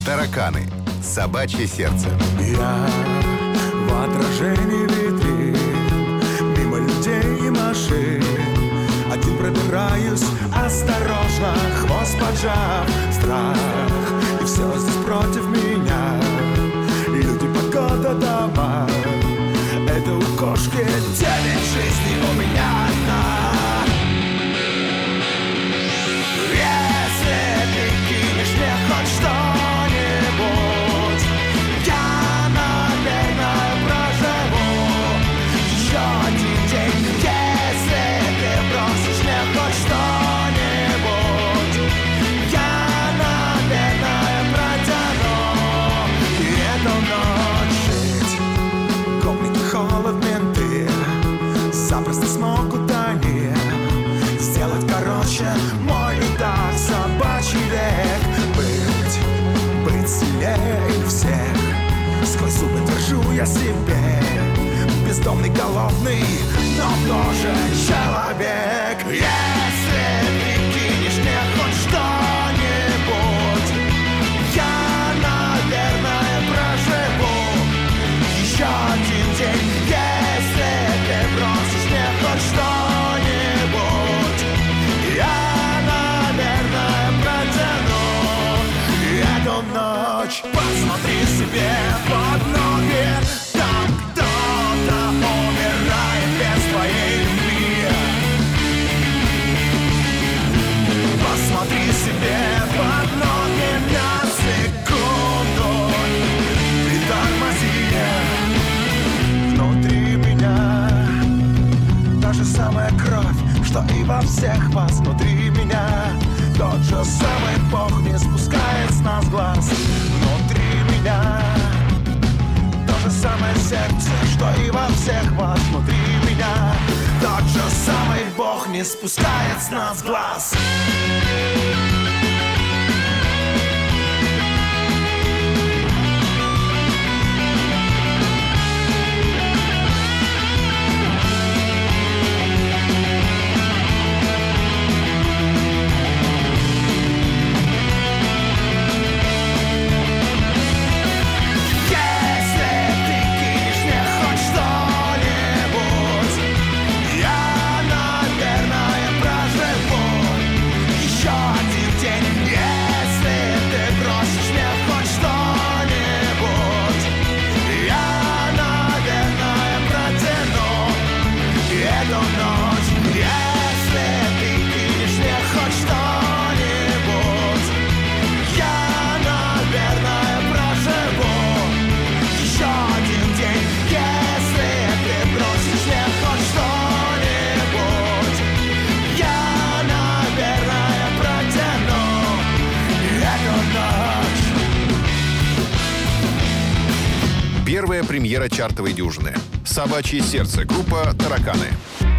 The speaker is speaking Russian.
Тараканы. Собачье сердце. Я в отражении витрин, мимо людей и машин, один пробираюсь осторожно, хвост поджав, страх, и все здесь против меня. Люди, погода, дома, это у кошки 9 жизней, у меня одна. Если ты кинешь мне хоть что-нибудь, я, наверное, проживу еще один день. Если ты бросишь мне хоть что-нибудь, я, наверное, протяну эту ночь. Жить гопники, холод, менты запросто смогут они сделать короче мой и так собачий век. Быть сильнее их всех, сквозь зубы держу я себе. Бездомный, голодный, но тоже человек. Если ты кинешь мне хоть что-нибудь, я, наверное, проживу еще один день. Если ты бросишь мне хоть что-нибудь, я, наверное, протяну эту ночь. Посмотри себе под ноги, там кто-то умирает без твоей любви. Посмотри себе под ноги на секунду, притормози. Внутри меня та же самая кровь, что и во всех вас. Внутри меня тот же самый Бог не спускает с нас глаз. Внутри меня то же самое сердце, что и во всех вас. Внутри меня тот же самый Бог не спускает с нас глаз. Первая премьера чартовой дюжины. «Собачье сердце». Группа «Тараканы».